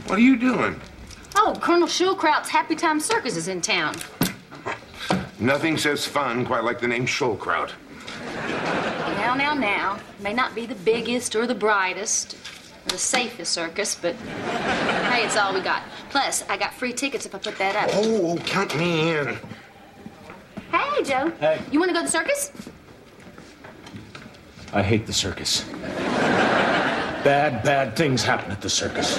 What are you doing? Oh, Colonel Schulkraut's Happy Time Circus is in town. Nothing says fun quite like the name Schulkraut. Now. May not be the biggest or the brightest or the safest circus, but hey, it's all we got. Plus, I got free tickets if I put that up. Oh, count me in. Hey, Joe. Hey. You want to go to the circus? I hate the circus. Bad things happen at the circus.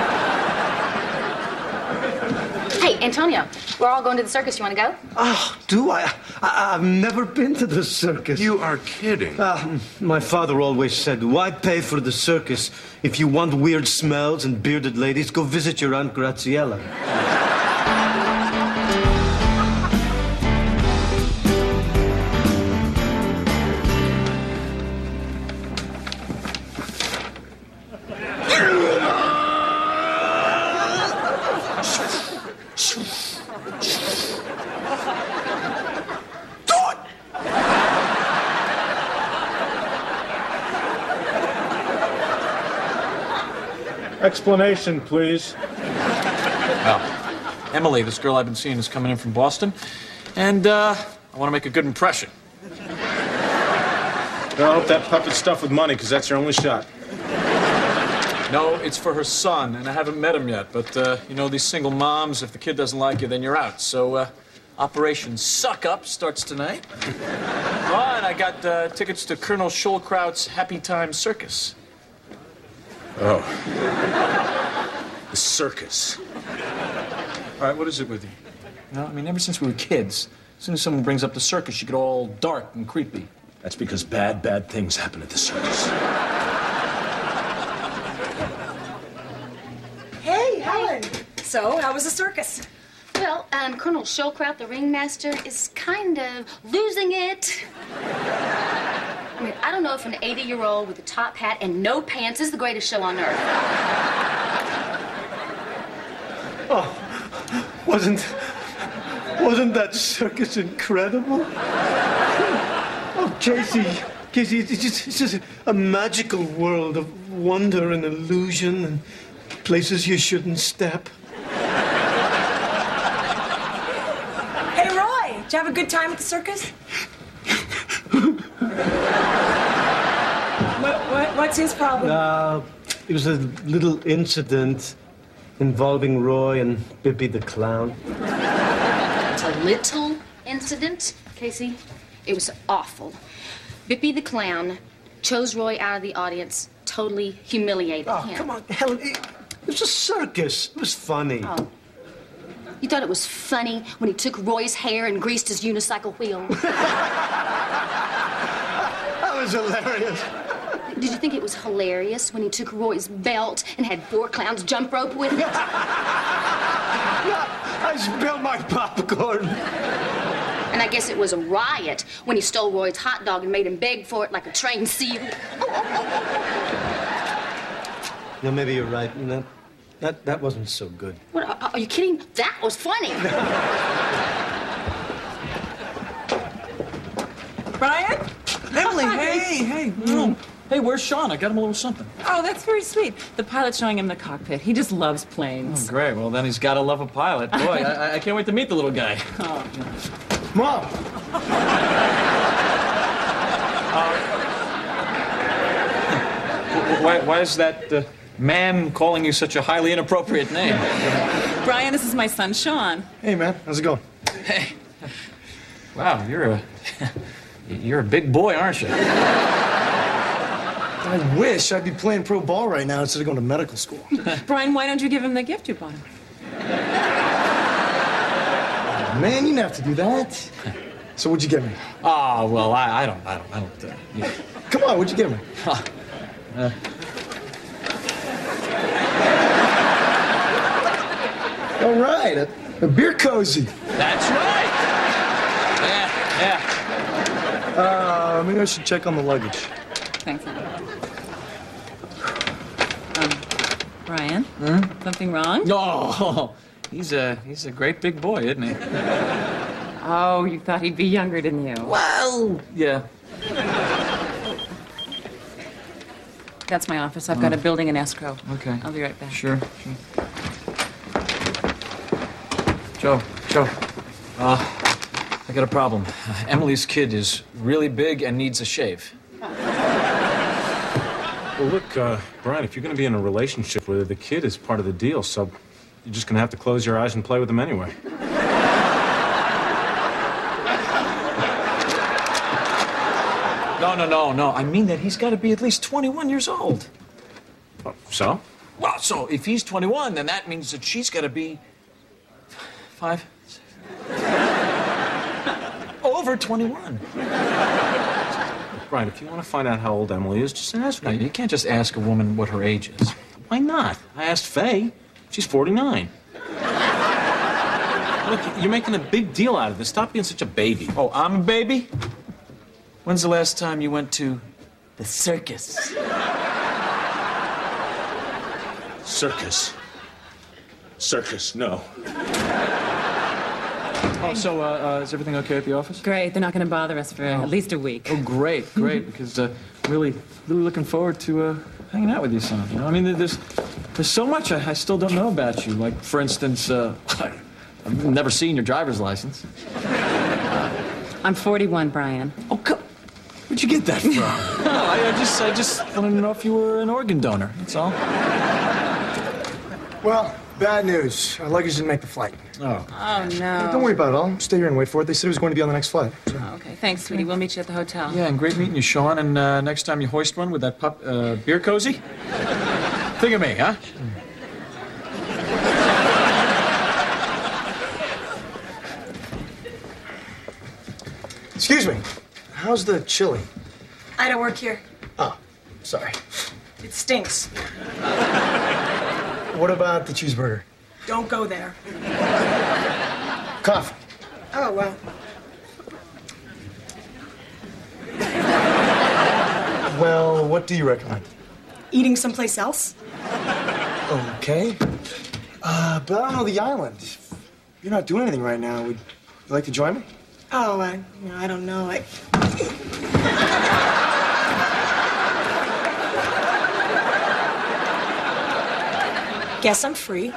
Hey, Antonio, we're all going to the circus. You want to go? Oh, do I? I've never been to the circus. You are kidding. My father always said, why pay for the circus? If you want weird smells and bearded ladies, go visit your Aunt Graziella. Explanation, please. Well, Emily, this girl I've been seeing, is coming in from Boston, and I want to make a good impression. I hope that puppet's stuffed with money, because that's your only shot. No, it's for her son, and I haven't met him yet. But, you know, these single moms, if the kid doesn't like you, then you're out. So, Operation Suck Up starts tonight. Oh, and I got tickets to Colonel Schulkraut's Happy Time Circus. Oh. The circus. All right, what is it with you? You know, I mean, ever since we were kids, as soon as someone brings up the circus, you get all dark and creepy. That's because bad things happen at the circus. Hey, Helen. So, how was the circus? Well, Colonel Schulkraut, the ringmaster, is kind of losing it. I mean, I don't know if an 80-year-old with a top hat and no pants is the greatest show on earth. Oh, wasn't that circus incredible? Oh, Casey, it's just a magical world of wonder and illusion and places you shouldn't step. Hey, Roy, did you have a good time at the circus? What's his problem? It was a little incident involving Roy and Bippy the clown. It's a little incident, Casey. It was awful. Bippy the clown chose Roy out of the audience, totally humiliated him. Come on, Helen. It was a circus. It was funny. Oh. You thought it was funny when he took Roy's hair and greased his unicycle wheel? That was hilarious. Did you think it was hilarious when he took Roy's belt and had 4 clowns jump rope with it? Yeah, I spilled my popcorn. And I guess it was a riot when he stole Roy's hot dog and made him beg for it like a trained seal. No, maybe you're right. No, that wasn't so good. What, are you kidding? That was funny. Brian? Emily, hey. No. Hey, where's Sean? I got him a little something. Oh, that's very sweet. The pilot's showing him the cockpit. He just loves planes. Oh, great. Well, then he's got to love a pilot. Boy, I can't wait to meet the little guy. Oh. Mom! Why is that ma'am calling you such a highly inappropriate name? Brian, this is my son, Sean. Hey, man. How's it going? Hey. Wow, you're a big boy, aren't you? I wish I'd be playing pro ball right now instead of going to medical school. Brian, why don't you give him the gift you bought him? Man, you didn't have to do that. So what'd you get me? Oh, well, I don't. Yeah. Come on, what'd you get me? All right, a beer cozy. That's right. Yeah. Maybe I should check on the luggage. Thanks, honey. Brian? Something wrong? No, he's a great big boy, isn't he? Oh, you thought he'd be younger, didn't you? Well, yeah. That's my office. I've got a building in escrow. Okay. I'll be right back. Sure. Joe. I got a problem. Emily's kid is really big and needs a shave. Well, look, Brian, if you're going to be in a relationship with her, the kid is part of the deal, so you're just going to have to close your eyes and play with him anyway. No. I mean that he's got to be at least 21 years old. Oh, so? Well, so if he's 21, then that means that she's got to be 5, 6, over 21. Brian, if you want to find out how old Emily is, just ask her. No, you can't just ask a woman what her age is. Why not? I asked Faye. She's 49. Look, you're making a big deal out of this. Stop being such a baby. Oh, I'm a baby? When's the last time you went to the circus? Circus, no. Oh, so, is everything okay at the office? Great. They're not going to bother us for at least a week. Oh, great, because really looking forward to hanging out with you, son. You know, I mean, there's so much I still don't know about you. Like, for instance, I've never seen your driver's license. I'm 41, Brian. Oh, where'd you get that from? No, I just wanted to know if you were an organ donor. That's all. Well, bad news. Our luggage didn't make the flight. Oh. Oh, no. Don't worry about it. I'll stay here and wait for it. They said it was going to be on the next flight. So. Oh, okay. Thanks, sweetie. We'll meet you at the hotel. Yeah, and great meeting you, Sean. And next time you hoist one with that beer cozy, think of me, huh? Excuse me. How's the chili? I don't work here. Oh, sorry. It stinks. What about the cheeseburger? Don't go there. Coffee. Oh, well. Well, what do you recommend? Eating someplace else? Okay. But I don't know the island. You're not doing anything right now. Would you like to join me? Oh, I don't know. Guess I'm free.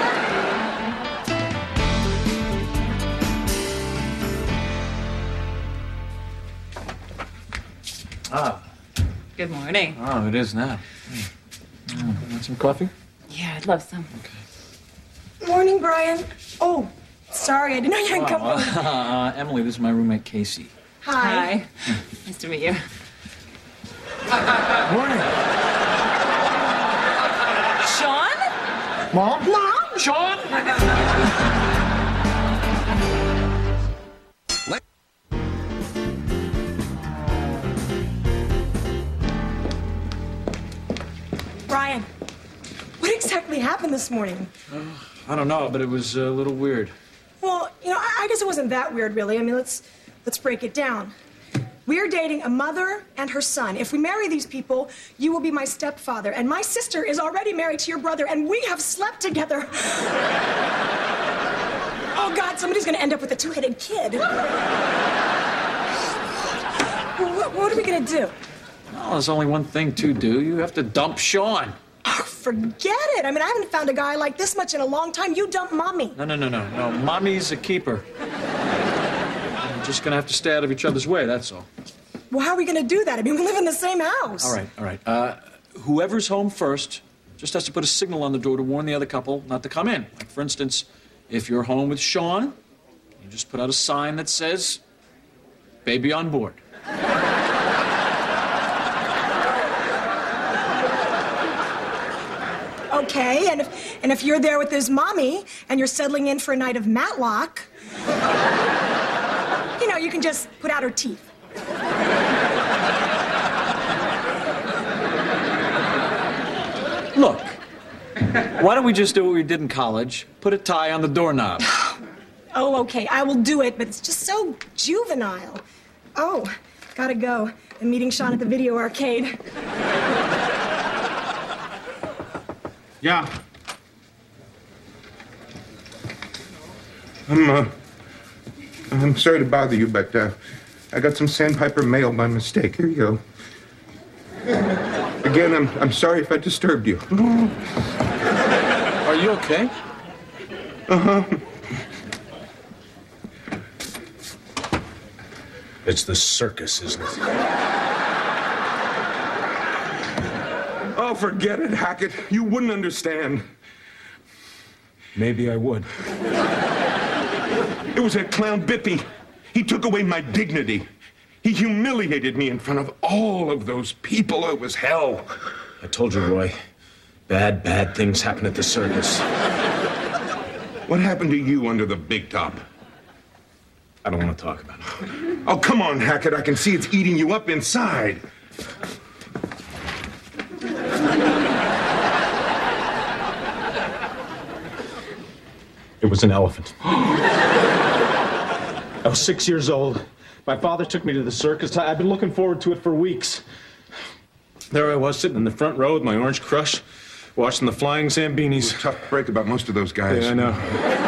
Good morning. Oh, it is now. Want some coffee? Yeah, I'd love some. Okay. Morning, Brian. Oh, sorry, I didn't know you had come over. Emily, this is my roommate, Casey. Hi. Nice to meet you. Morning. Sean? Mom? Mom? Sean? Brian, what exactly happened this morning? I don't know, but it was a little weird. Well, I guess it wasn't that weird, really. I mean, let's break it down. We're dating a mother and her son. If we marry these people, you will be my stepfather. And my sister is already married to your brother, and we have slept together. Oh, God, somebody's going to end up with a two-headed kid. What are we going to do? Well, there's only one thing to do. You have to dump Sean. Oh, forget it. I mean, I haven't found a guy like this much in a long time. You dump Mommy. No. Mommy's a keeper. We're just gonna have to stay out of each other's way, that's all. Well, how are we going to do that? I mean, we live in the same house. All right. Whoever's home first just has to put a signal on the door to warn the other couple not to come in. Like, for instance, if you're home with Sean, you just put out a sign that says, "Baby on board." Okay, and if you're there with his mommy and you're settling in for a night of Matlock, you can just put out her teeth. Look, why don't we just do what we did in college? Put a tie on the doorknob. Oh, okay, I will do it, but it's just so juvenile. Oh, gotta go. I'm meeting Sean at the video arcade. Yeah. I'm sorry to bother you, but I got some Sandpiper mail by mistake. Here you go. Again, I'm sorry if I disturbed you. Are you okay? Uh-huh. It's the circus, isn't it? Oh, forget it, Hackett. You wouldn't understand. Maybe I would. It was that clown Bippy. He took away my dignity. He humiliated me in front of all of those people. It was hell. I told you, Roy. Bad things happen at the circus. What happened to you under the big top? I don't want to talk about it. Oh, come on, Hackett. I can see it's eating you up inside. It was an elephant. I was 6 years old. My father took me to the circus. I've been looking forward to it for weeks. There I was, sitting in the front row with my orange crush, watching the flying Zambinis. Tough break about most of those guys. Yeah, I know.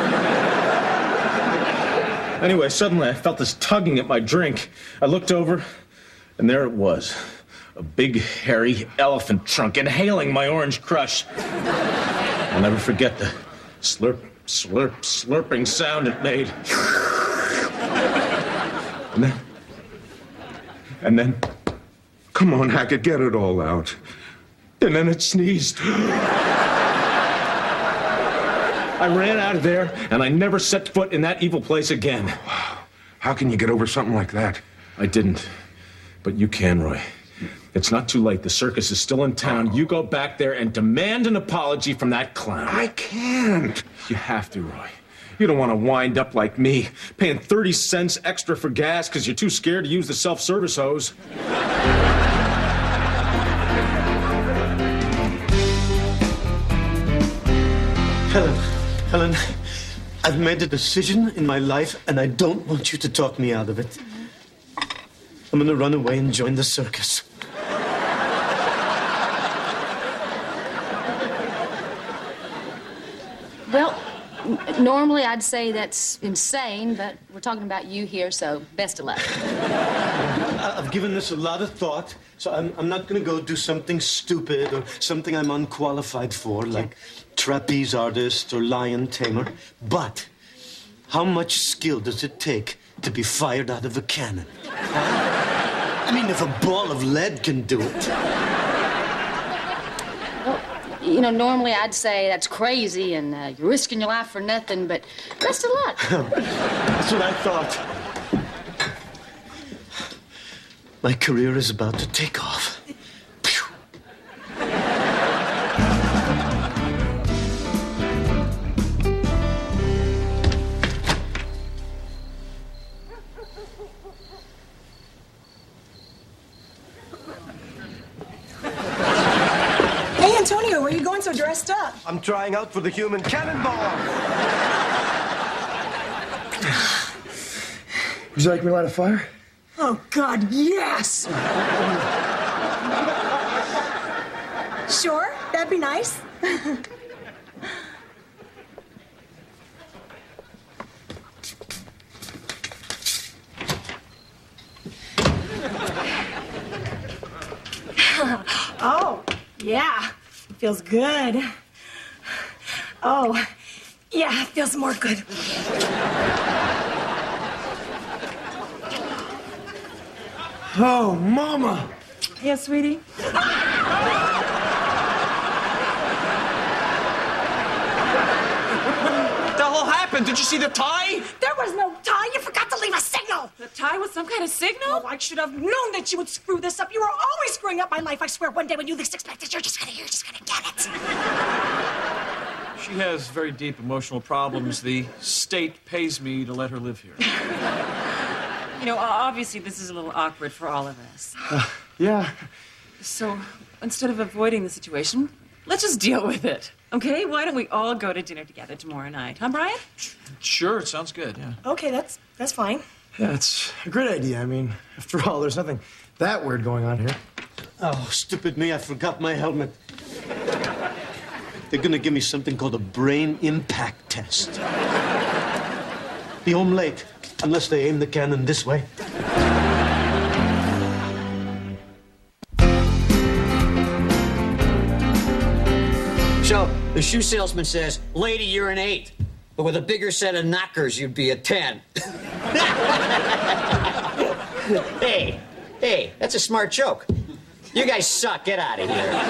Anyway, suddenly I felt this tugging at my drink. I looked over, and there it was. A big, hairy elephant trunk inhaling my orange crush. I'll never forget the slurp, slurp, slurping sound it made. And then, Come on, Hackett, get it all out. and then it sneezed. I ran out of there, and I never set foot in that evil place again. How can you get over something like that? I didn't. But you can, Roy. It's not too late. The circus is still in town. You go back there and demand an apology from that clown. I can't. You have to, Roy. You don't want to wind up like me, paying 30 cents extra for gas because you're too scared to use the self-service hose. Helen, I've made a decision in my life, and I don't want you to talk me out of it. I'm gonna run away and join the circus. Well, normally I'd say that's insane, but we're talking about you here, so best of luck. I've given this a lot of thought, so I'm not gonna go do something stupid or something I'm unqualified for, like trapeze artist or lion tamer. But how much skill does it take to be fired out of a cannon? I mean, if a ball of lead can do it. Well, you know, normally I'd say that's crazy and you're risking your life for nothing, but best of luck. That's what I thought. My career is about to take off. Hey, Antonio, where are you going so dressed up? I'm trying out for the human cannonball. Would you like me to light a fire? Oh, God, yes! Sure, that'd be nice. Oh, yeah, feels good. Oh, yeah, feels more good. Oh, Mama! Yeah, sweetie? The hell happened? Did you see the tie? There was no tie. You forgot to leave a signal. The tie with some kind of signal? Oh, I should have known that you would screw this up. You are always screwing up my life. I swear, one day when you least expect it, you're just gonna get it. She has very deep emotional problems. The state pays me to let her live here. You know, obviously this is a little awkward for all of us. Yeah. So instead of avoiding the situation, let's just deal with it. Okay? Why don't we all go to dinner together tomorrow night? Huh, Brian? Sure, it sounds good, yeah. Okay, that's fine. Yeah, it's a great idea. I mean, after all, there's nothing that weird going on here. Oh, stupid me, I forgot my helmet. They're gonna give me something called a brain impact test. Be home late, unless they aim the cannon this way. So, the shoe salesman says, lady, you're an 8. But with a bigger set of knockers, you'd be a 10. Hey, that's a smart joke. You guys suck. Get out of here.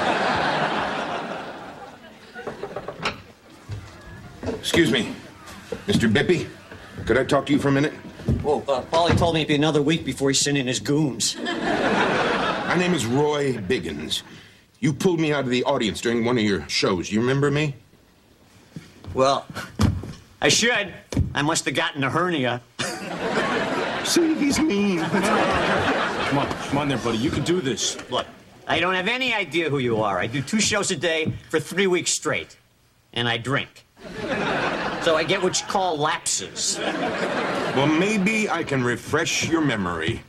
Excuse me, Mr. Bippy. Could I talk to you for a minute? Well, Paulie told me it'd be another week before he sent in his goons. My name is Roy Biggins. You pulled me out of the audience during one of your shows. You remember me? Well, I should. I must have gotten a hernia. See, he's mean. Come on there, buddy. You can do this. Look, I don't have any idea who you are. I do 2 shows a day for 3 weeks straight. And I drink. So I get what you call lapses. Well, maybe I can refresh your memory.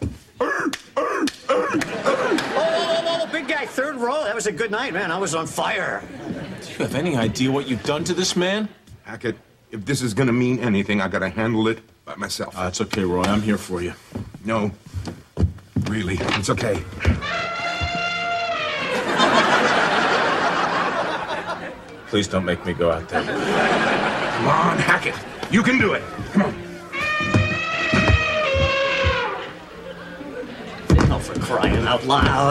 Oh, big guy, 3rd row. That was a good night, man. I was on fire. Do you have any idea what you've done to this man? Hackett, if this is gonna mean anything, I gotta handle it by myself. It's okay, Roy. I'm here for you. No, really, it's okay. Please don't make me go out there. Come on, Hackett. You can do it. Come on. Oh, for crying out loud.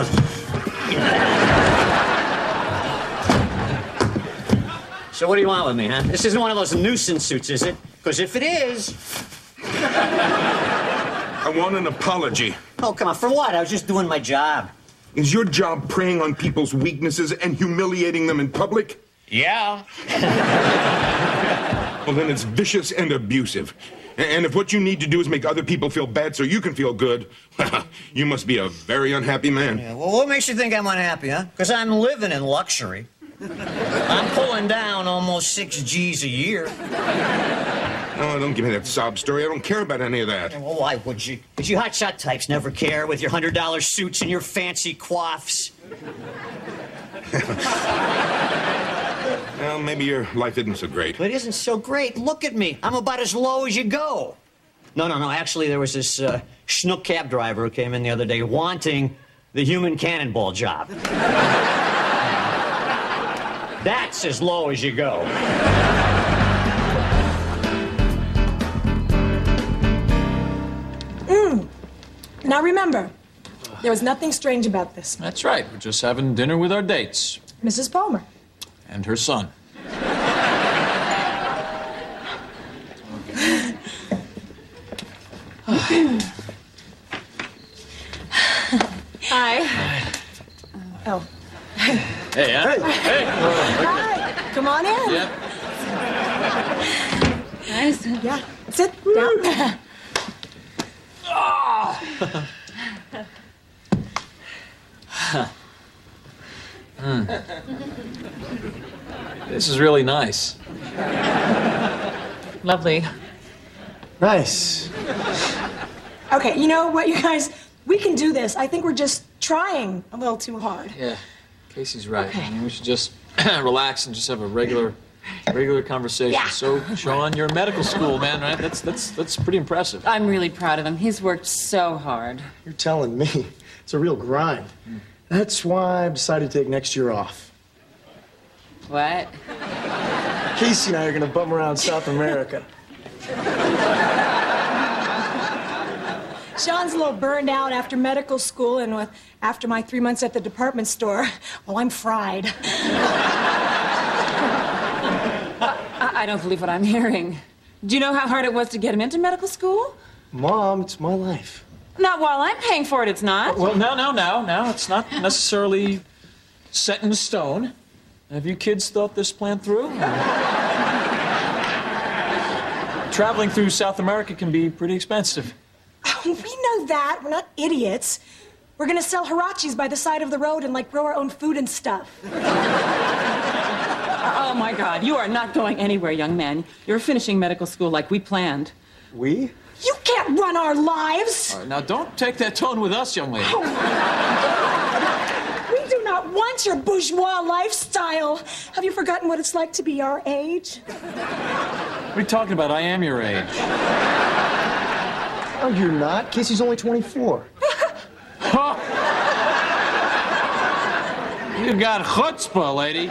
So what do you want with me, huh? This isn't one of those nuisance suits, is it? Because if it is... I want an apology. Oh, come on, for what? I was just doing my job. Is your job preying on people's weaknesses and humiliating them in public? Yeah. Well, then it's vicious and abusive. And if what you need to do is make other people feel bad so you can feel good, you must be a very unhappy man. Yeah, well, what makes you think I'm unhappy, huh? Because I'm living in luxury. I'm pulling down almost 6 G's a year. Oh, don't give me that sob story. I don't care about any of that. Well, why would you? Because you hotshot types never care with your $100 suits and your fancy coiffs. Well, maybe your life isn't so great. But it isn't so great. Look at me. I'm about as low as you go. No. Actually, there was this schnook cab driver who came in the other day wanting the human cannonball job. That's as low as you go. Now remember, there was nothing strange about this. That's right. We're just having dinner with our dates. Mrs. Palmer. And her son. Hi. Oh. Hey, huh? Hey. Hi. Come on in. Yeah. Nice. Yeah. Sit down. This is really nice. Lovely. Nice. Okay, you know what, you guys? We can do this. I think we're just trying a little too hard. Yeah, Casey's right. I mean, we should just relax and just have a regular conversation. Yeah. So, Sean, you're in medical school, man, right? That's pretty impressive. I'm really proud of him. He's worked so hard. You're telling me. It's a real grind. That's why I've decided to take next year off. What? Casey and I are going to bum around South America. Sean's a little burned out after medical school and after my 3 months at the department store. Well, I'm fried. I don't believe what I'm hearing. Do you know how hard it was to get him into medical school? Mom, it's my life. Not while I'm paying for it, it's not. Well, no. It's not necessarily set in stone. Have you kids thought this plan through? Traveling through South America can be pretty expensive. We know that. We're not idiots. We're gonna sell hirachis by the side of the road and, like, grow our own food and stuff. Oh, my God. You are not going anywhere, young man. You're finishing medical school like we planned. We? You can't run our lives! All right, now, don't take that tone with us, young lady. Oh, we do not want your bourgeois lifestyle. Have you forgotten what it's like to be our age? What are you talking about? I am your age. Oh, you're not. Casey's only 24. Huh? You got chutzpah, lady.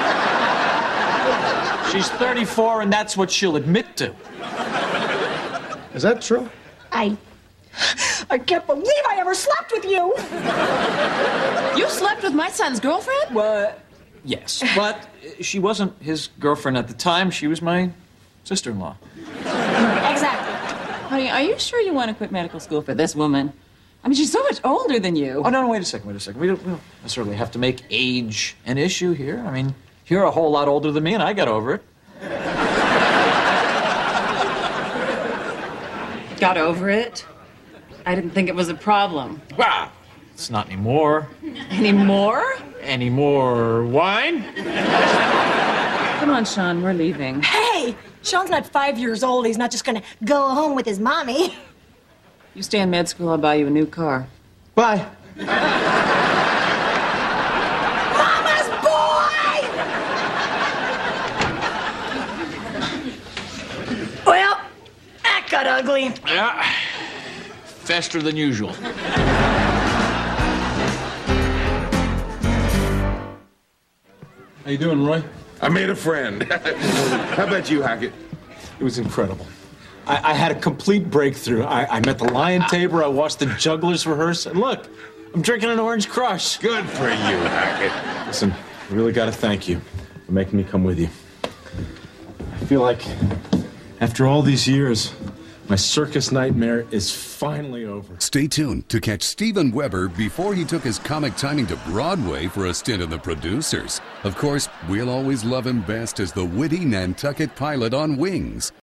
She's 34, and that's what she'll admit to. Is that true? I can't believe I ever slept with you. You slept with my son's girlfriend? Well, yes, but she wasn't his girlfriend at the time. She was my sister-in-law. Exactly. Honey, are you sure you want to quit medical school for this woman? I mean, she's so much older than you. Oh, no, wait a second. We don't necessarily have to make age an issue here. I mean, you're a whole lot older than me, and I got over it. Got over it? I didn't think it was a problem. Well, it's not anymore. Any more? Any more wine? Come on, Sean, we're leaving. Hey, Sean's not 5 years old. He's not just gonna go home with his mommy. You stay in med school, I'll buy you a new car. Bye. Mama's boy! Well, that got ugly. Yeah. Faster than usual. How you doing, Roy? I made a friend. How about you, Hackett? It was incredible. I had a complete breakthrough. I met the Lion Tamer, I watched the jugglers rehearse, and look, I'm drinking an Orange Crush. Good for you, Hackett. Listen, I really got to thank you for making me come with you. I feel like after all these years, my circus nightmare is finally over. Stay tuned to catch Steven Weber before he took his comic timing to Broadway for a stint in The Producers. Of course, we'll always love him best as the witty Nantucket pilot on Wings.